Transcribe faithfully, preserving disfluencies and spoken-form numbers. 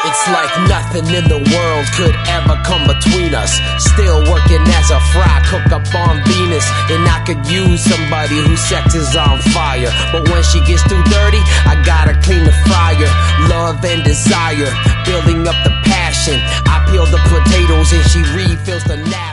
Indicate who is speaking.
Speaker 1: It's like nothing in the world could ever come between us. Still working as a fry cook up on Venus, and I could use somebody whose sex is on fire. But when she gets too dirty, I gotta clean the fryer. Love and desire, building up the passion. I peel the potatoes and she refills the napkin.